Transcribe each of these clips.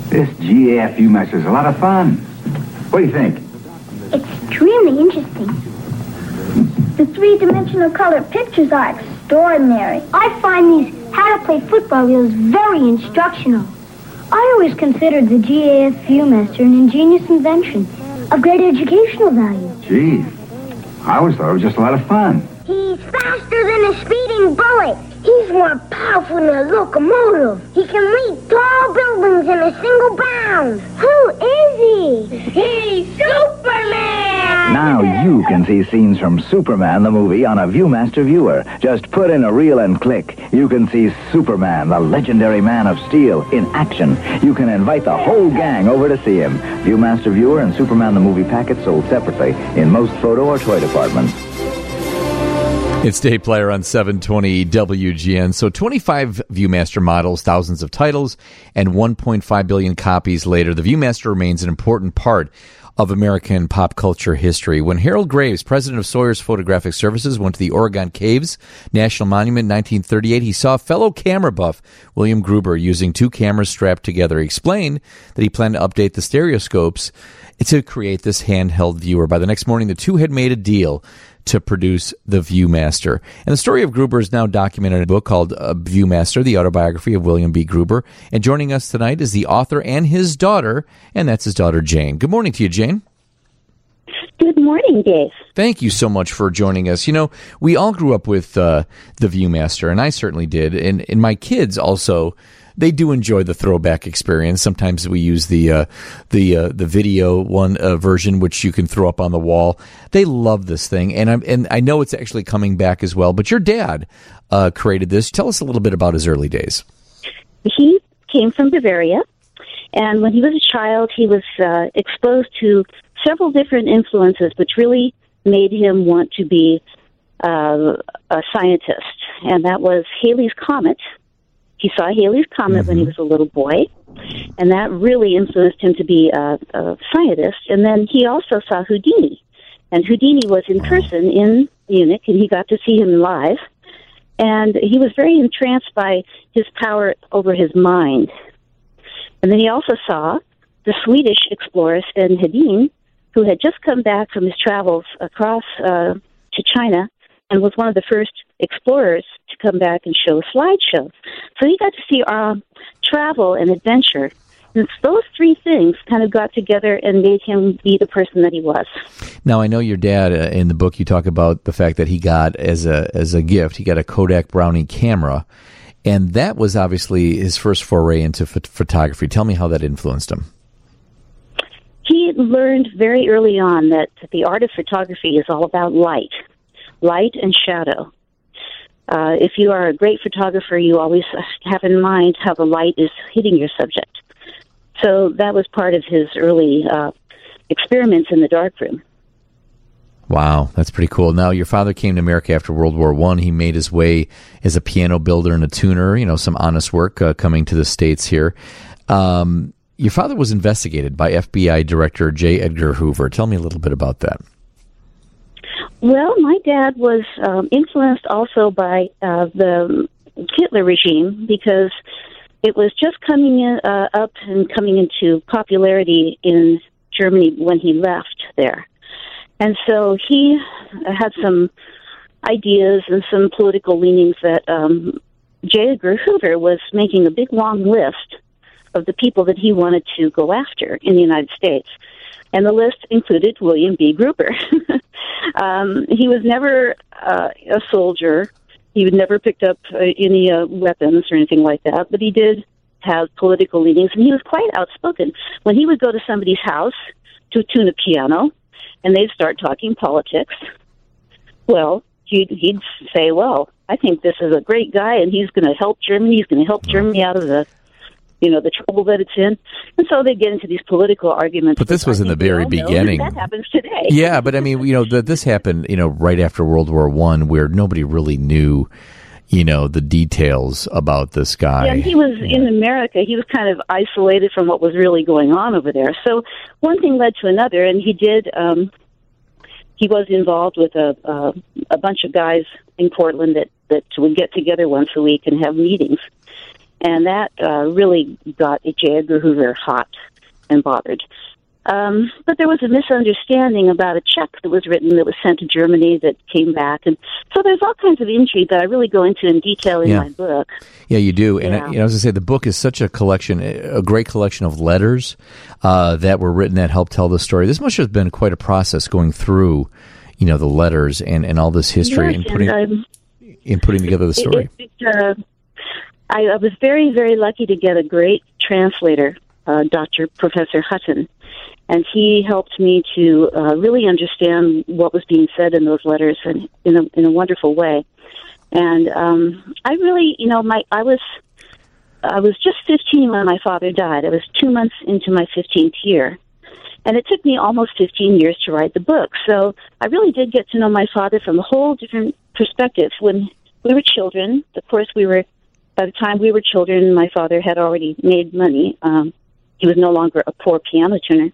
This GAF Viewmaster is a lot of fun. What do you think? Extremely interesting. The three-dimensional color pictures are extraordinary. I find these how to play football reels very instructional. I always considered the GAF Viewmaster an ingenious invention of great educational value. Gee, I always thought it was just a lot of fun. He's faster than a speeding bullet. He's more powerful than a locomotive. He can leap tall buildings in a single bound. Who is he? He's Superman! Now you can see scenes from Superman the movie on a Viewmaster viewer. Just put in a reel and click. You can see Superman, the legendary Man of Steel, in action. You can invite the whole gang over to see him. Viewmaster viewer and Superman the movie packets sold separately in most photo or toy departments. It's Dave Player on 720 WGN. So 25 Viewmaster models, thousands of titles, and 1.5 billion copies later, the Viewmaster remains an important part of American pop culture history. When Harold Graves, president of Sawyer's Photographic Services, went to the Oregon Caves National Monument in 1938, he saw fellow camera buff William Gruber using two cameras strapped together. He explained that he planned to update the stereoscopes to create this handheld viewer. By the next morning, the two had made a deal to produce the Viewmaster. And the story of Gruber is now documented in a book called Viewmaster, the autobiography of William B. Gruber. And joining us tonight is the author and his daughter, and that's his daughter, Jane. Good morning to you, Jane. Good morning, Dave. Thank you so much for joining us. You know, we all grew up with the Viewmaster, and I certainly did. And my kids also, they do enjoy the throwback experience. Sometimes we use the video version, which you can throw up on the wall. They love this thing, and I know it's actually coming back as well. But your dad created this. Tell us a little bit about his early days. He came from Bavaria, and when he was a child, he was exposed to several different influences, which really made him want to be a scientist, and that was Halley's Comet. He saw Halley's Comet when he was a little boy, and that really influenced him to be a scientist. And then he also saw Houdini, and Houdini was in person in Munich, and he got to see him live. And he was very entranced by his power over his mind. And then he also saw the Swedish explorer Sven Hedin, who had just come back from his travels across to China, and was one of the first explorers to come back and show slideshows. So he got to see travel and adventure. And those three things kind of got together and made him be the person that he was. Now, I know your dad, in the book, you talk about the fact that he got, as a gift, he got a Kodak Brownie camera. And that was obviously his first foray into photography. Tell me how that influenced him. He learned very early on that the art of photography is all about light and shadow. If you are a great photographer, you always have in mind how the light is hitting your subject. So that was part of his early experiments in the darkroom. Wow, that's pretty cool. Now, your father came to America after World War I. He made his way as a piano builder and a tuner, some honest work coming to the States here. Your father was investigated by FBI Director J. Edgar Hoover. Tell me a little bit about that. Well, my dad was influenced also by the Hitler regime, because it was just coming up and coming into popularity in Germany when he left there. And so he had some ideas and some political leanings that J. Edgar Hoover was making a big, long list of the people that he wanted to go after in the United States. And the list included William B. Gruber. He was never a soldier. He would never picked up any weapons or anything like that, but he did have political leanings, and he was quite outspoken. When he would go to somebody's house to tune a piano, and they'd start talking politics, well, he'd say, well, I think this is a great guy, and he's going to help Germany. He's going to help Germany out of the trouble that it's in. And so they get into these political arguments. But this was in the very beginning. That happens today. Yeah, but I mean, this happened, right after World War I, where nobody really knew, the details about this guy. Yeah, and he was in America. He was kind of isolated from what was really going on over there. So one thing led to another, and he did, he was involved with a bunch of guys in Portland that would get together once a week and have meetings. And that really got J. Edgar Hoover hot and bothered. But there was a misunderstanding about a check that was written that was sent to Germany that came back. And so there's all kinds of intrigue that I really go into in detail in my book. Yeah, you do. And I was going to say, the book is such a collection, a great collection of letters that were written that helped tell the story. This must have been quite a process going through, the letters and all this history and putting together the story. I was very, very lucky to get a great translator, Professor Hutton. And he helped me to really understand what was being said in those letters in a wonderful way. And I really, I was just 15 when my father died. I was 2 months into my 15th year. And it took me almost 15 years to write the book. So I really did get to know my father from a whole different perspective. When we were children, of course, by the time we were children, my father had already made money. He was no longer a poor piano tuner.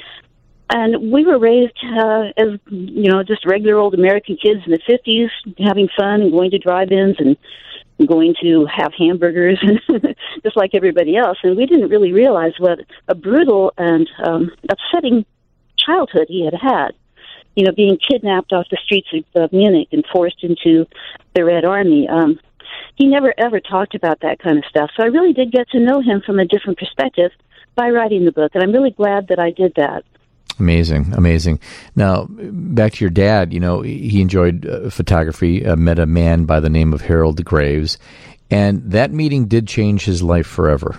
And we were raised as, just regular old American kids in the 50s, having fun and going to drive-ins and going to have hamburgers, just like everybody else. And we didn't really realize what a brutal and upsetting childhood he had had. Being kidnapped off the streets of Munich and forced into the Red Army. He never, ever talked about that kind of stuff. So I really did get to know him from a different perspective by writing the book. And I'm really glad that I did that. Amazing. Now, back to your dad, he enjoyed photography, met a man by the name of Harold Graves, and that meeting did change his life forever.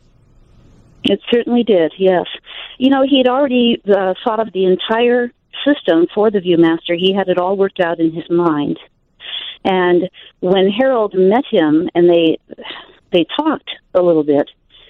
It certainly did, yes. He had already thought of the entire system for the Viewmaster. He had it all worked out in his mind. And when Harold met him and they talked a little bit,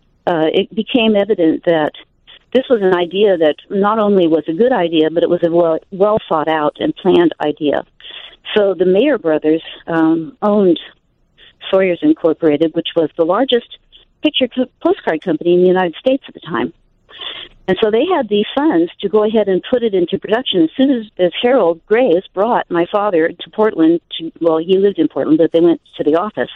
it became evident that this was an idea that not only was a good idea, but it was a well thought out and planned idea. So the Mayer brothers owned Sawyers Incorporated, which was the largest picture postcard company in the United States at the time. And so they had the funds to go ahead and put it into production as soon as Harold Graves brought my father to Portland. He lived in Portland, but they went to the office.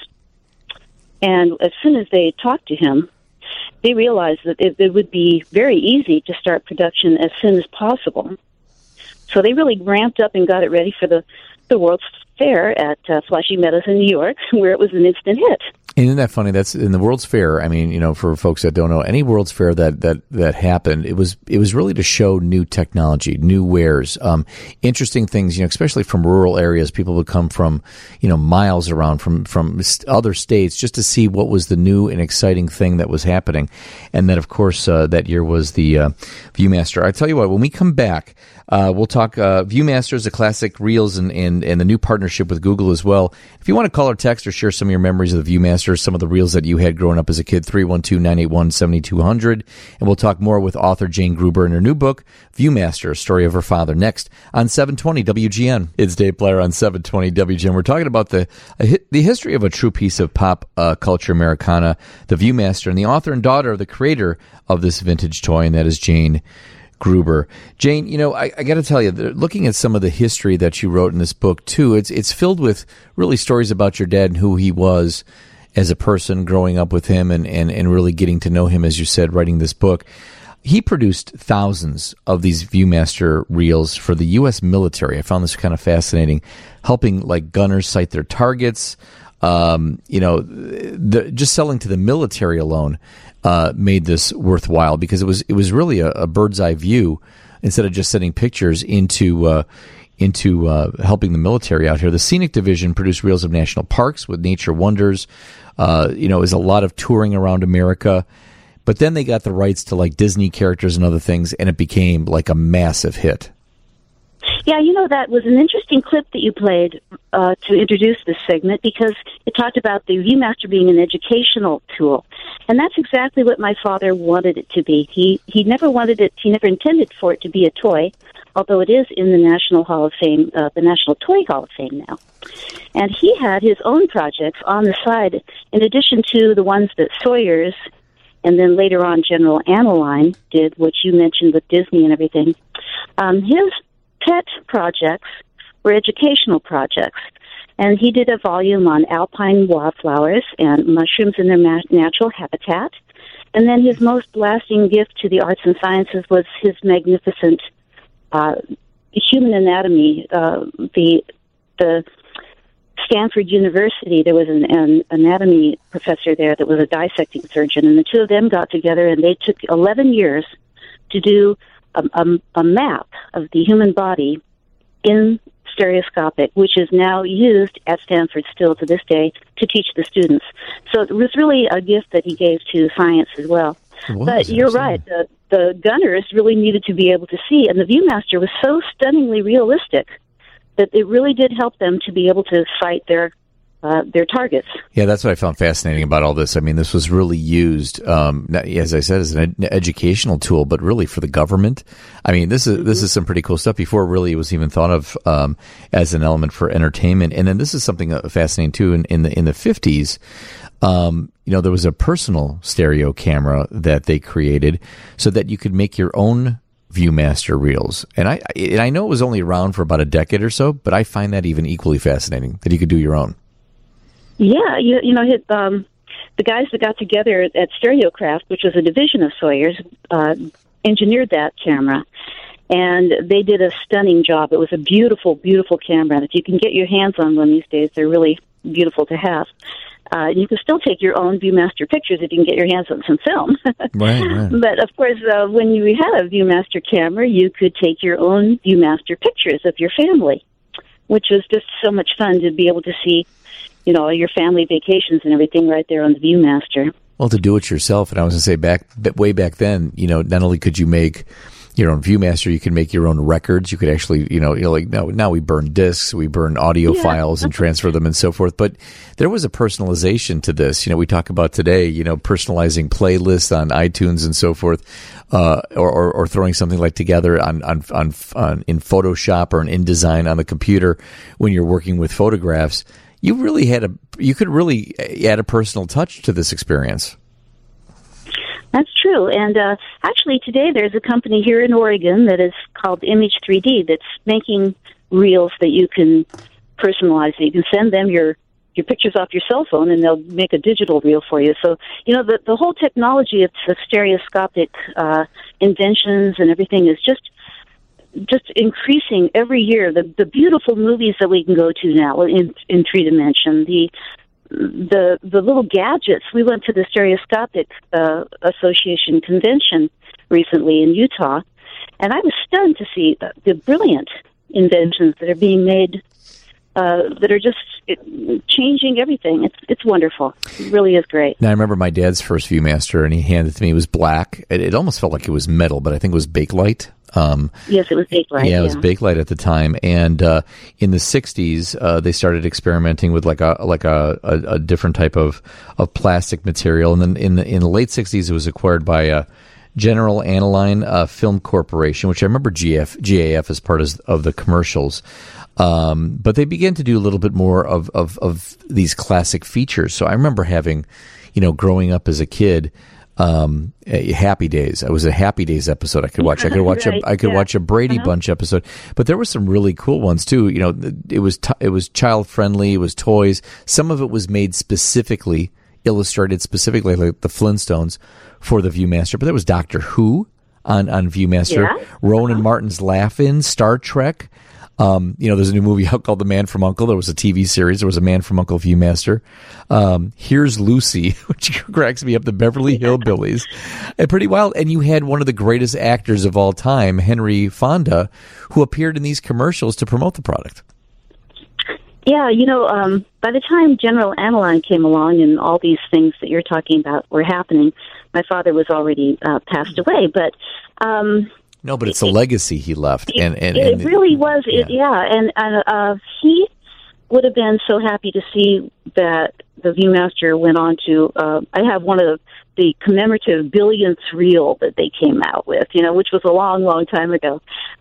And as soon as they talked to him, they realized that it would be very easy to start production as soon as possible. So they really ramped up and got it ready for the World's Fair at Flushing Meadows in New York, where it was an instant hit. And isn't that funny? That's in the World's Fair. I mean, for folks that don't know, any World's Fair that happened, it was really to show new technology, new wares, interesting things. Especially from rural areas, people would come from miles around from other states just to see what was the new and exciting thing that was happening. And then, of course, that year was the Viewmaster. I tell you what, when we come back, we'll talk Viewmasters, the classic reels, and the new partnership with Google as well. If you want to call or text or share some of your memories of the Viewmaster, some of the reels that you had growing up as a kid, 312-981-7200. And we'll talk more with author Jane Gruber in her new book, Viewmaster, A Story of Her Father, next on 720 WGN. It's Dave Blair on 720 WGN. We're talking about the history of a true piece of pop culture Americana, the Viewmaster, and the author and daughter of the creator of this vintage toy, and that is Jane Gruber. Jane, I got to tell you, looking at some of the history that you wrote in this book, too, it's filled with really stories about your dad and who he was as a person, growing up with him and really getting to know him, as you said, writing this book. He produced thousands of these Viewmaster reels for the U.S. military. I found this kind of fascinating, helping like gunners sight their targets. Just selling to the military alone made this worthwhile because it was really a bird's eye view instead of just sending pictures into helping the military out here. The Scenic Division produced reels of national parks with nature wonders. Is a lot of touring around America. But then they got the rights to like Disney characters and other things, and it became like a massive hit. Yeah, that was an interesting clip that you played to introduce this segment because it talked about the Viewmaster being an educational tool. And that's exactly what my father wanted it to be. He never wanted it, he never intended for it to be a toy, although it is in the National Hall of Fame, the National Toy Hall of Fame now. And he had his own projects on the side, in addition to the ones that Sawyers and then later on General Aniline did, which you mentioned with Disney and everything. His pet projects were educational projects. And he did a volume on alpine wildflowers and mushrooms in their natural habitat. And then his most lasting gift to the arts and sciences was his magnificent human anatomy. The Stanford University, there was an anatomy professor there that was a dissecting surgeon, and the two of them got together, and they took 11 years to do a map of the human body in stereoscopic, which is now used at Stanford still to this day to teach the students. So it was really a gift that he gave to science as well. But you're right, the gunners really needed to be able to see, and the Viewmaster was so stunningly realistic that it really did help them to be able to sight their targets. Yeah, that's what I found fascinating about all this. I mean, this was really used, as I said, as an educational tool, but really for the government. I mean, this is some pretty cool stuff before really it was even thought of as an element for entertainment. And then this is something fascinating too. In the 50s, there was a personal stereo camera that they created so that you could make your own Viewmaster reels, and I know it was only around for about a decade or so, but I find that even equally fascinating that you could do your own. Yeah, the guys that got together at Stereocraft, which was a division of Sawyer's, engineered that camera, and they did a stunning job. It was a beautiful, beautiful camera. If you can get your hands on one these days, they're really beautiful to have. You can still take your own Viewmaster pictures if you can get your hands on some film. Right. But, of course, when you had a Viewmaster camera, you could take your own Viewmaster pictures of your family, which was just so much fun to be able to see, your family vacations and everything right there on the Viewmaster. Well, to do it yourself, and I was going to say, way back then, not only could you make your own Viewmaster, you can make your own records. You could actually, now we burn discs, we burn audio files and transfer them and so forth. But there was a personalization to this. We talk about today, personalizing playlists on iTunes and so forth, or throwing something like together on in Photoshop or in InDesign on the computer when you're working with photographs. You could really add a personal touch to this experience. That's true. And actually today there's a company here in Oregon that is called Image 3D that's making reels that you can personalize. You can send them your pictures off your cell phone and they'll make a digital reel for you. So, the whole technology of stereoscopic inventions and everything is just increasing every year. The beautiful movies that we can go to now in 3D, the little gadgets. We went to the Stereoscopic Association convention recently in Utah, and I was stunned to see the brilliant inventions that are being made that are just changing everything. It's wonderful. It really is great. Now, I remember my dad's first Viewmaster, and he handed it to me. It was black. It almost felt like it was metal, but I think it was Bakelite. Yes, it was Bakelite. Yeah, it was Bakelite at the time, and in the '60s, they started experimenting with like a different type of plastic material, and then in the late '60s, it was acquired by General Aniline Film Corporation, which I remember GAF as part of the commercials. But they began to do a little bit more of these classic features. So I remember having, growing up as a kid. Happy Days. It was a Happy Days episode I could watch. I could watch watch a Brady Bunch episode. But there were some really cool ones too. It was child friendly. It was toys. Some of it was made specifically, illustrated specifically, like the Flintstones for the Viewmaster. But there was Doctor Who on Viewmaster. Yeah. Rowan Martin's Laugh-In, Star Trek. There's a new movie out called The Man from U.N.C.L.E. There was a TV series. There was a Man from U.N.C.L.E. Viewmaster. Here's Lucy, which cracks me up, the Beverly Hillbillies. And pretty wild. And you had one of the greatest actors of all time, Henry Fonda, who appeared in these commercials to promote the product. Yeah, by the time General Aniline came along and all these things that you're talking about were happening, my father was already passed away. But no, but it's a legacy he left, and it really was. And he would have been so happy to see that the Viewmaster went on to. I have one of the commemorative billionth reel that they came out with, which was a long, long time ago.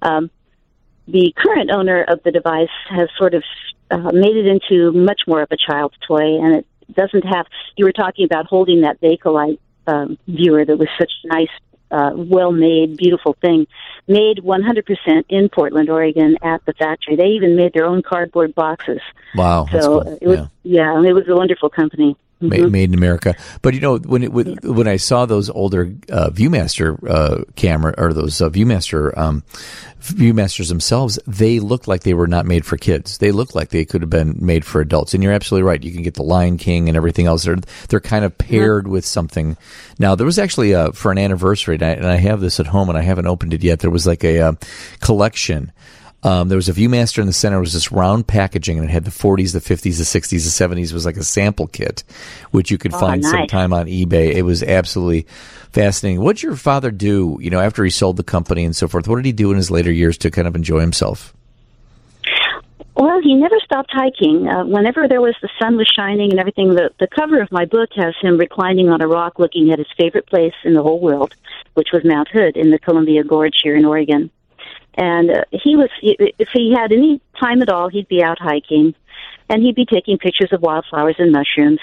The current owner of the device has sort of made it into much more of a child's toy, and it doesn't have. You were talking about holding that Bakelite viewer that was such nice well-made, beautiful thing, made 100% in Portland, Oregon, at the factory. They even made their own cardboard boxes. Wow. So cool. it was, it was a wonderful company. Made in America. But, when I saw those older ViewMaster camera, or those ViewMasters themselves, they looked like they were not made for kids. They looked like they could have been made for adults. And you're absolutely right. You can get the Lion King and everything else. They're kind of paired with something. Now, there was actually, for an anniversary, and I have this at home and I haven't opened it yet, there was like a collection. There was a ViewMaster in the center. It was this round packaging, and it had the 40s, the 50s, the 60s, the 70s. It was like a sample kit, which you could find sometime on eBay. It was absolutely fascinating. What did your father do, after he sold the company and so forth? What did he do in his later years to kind of enjoy himself? Well, he never stopped hiking. Whenever the sun was shining and everything, the cover of my book has him reclining on a rock looking at his favorite place in the whole world, which was Mount Hood in the Columbia Gorge here in Oregon. And if he had any time at all, he'd be out hiking, and he'd be taking pictures of wildflowers and mushrooms.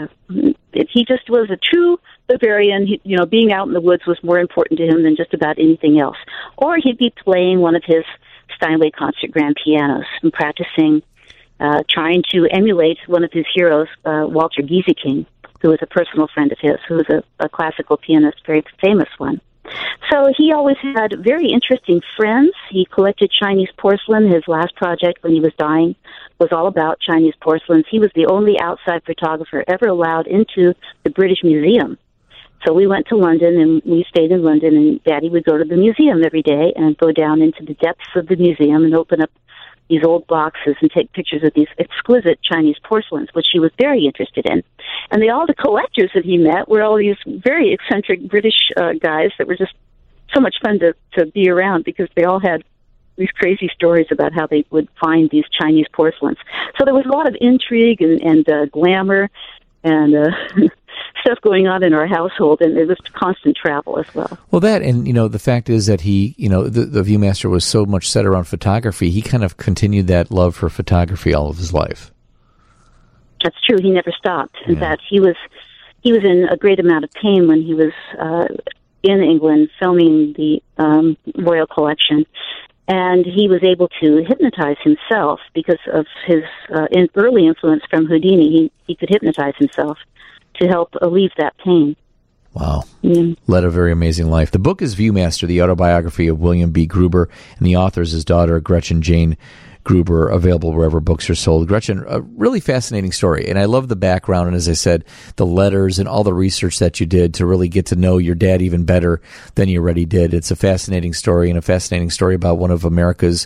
He just was a true Bavarian. Being out in the woods was more important to him than just about anything else. Or he'd be playing one of his Steinway concert grand pianos and practicing, trying to emulate one of his heroes, Walter Gieseking, who was a personal friend of his, who was a classical pianist, very famous one. So he always had very interesting friends. He collected Chinese porcelain. His last project when he was dying was all about Chinese porcelains. He was the only outside photographer ever allowed into the British Museum. So we went to London, and we stayed in London, and Daddy would go to the museum every day and go down into the depths of the museum and open up these old boxes and take pictures of these exquisite Chinese porcelains, which he was very interested in. And all the collectors that he met were all these very eccentric British guys that were just so much fun to be around, because they all had these crazy stories about how they would find these Chinese porcelains. So there was a lot of intrigue and glamour and stuff going on in our household, and there was constant travel as well. Well, that, and the fact is that he, the ViewMaster was so much set around photography, he kind of continued that love for photography all of his life. That's true. He never stopped. In fact, he was in a great amount of pain when he was in England filming the Royal Collection, and he was able to hypnotize himself because of his early influence from Houdini. He could hypnotize himself to help alleviate that pain. Wow. Led a very amazing life. The book is ViewMaster, the autobiography of William B. Gruber, and the author is his daughter, Gretchen Jane Gruber, available wherever books are sold. Gretchen, a really fascinating story, and I love the background, and as I said, the letters and all the research that you did to really get to know your dad even better than you already did. It's a fascinating story, and a fascinating story about one of America's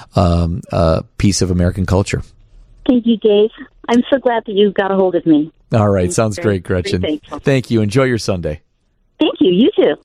piece of American culture. Thank you, Dave. I'm so glad that you got a hold of me. All right, sounds great, Gretchen. Thank you. Enjoy your Sunday. Thank you. You too.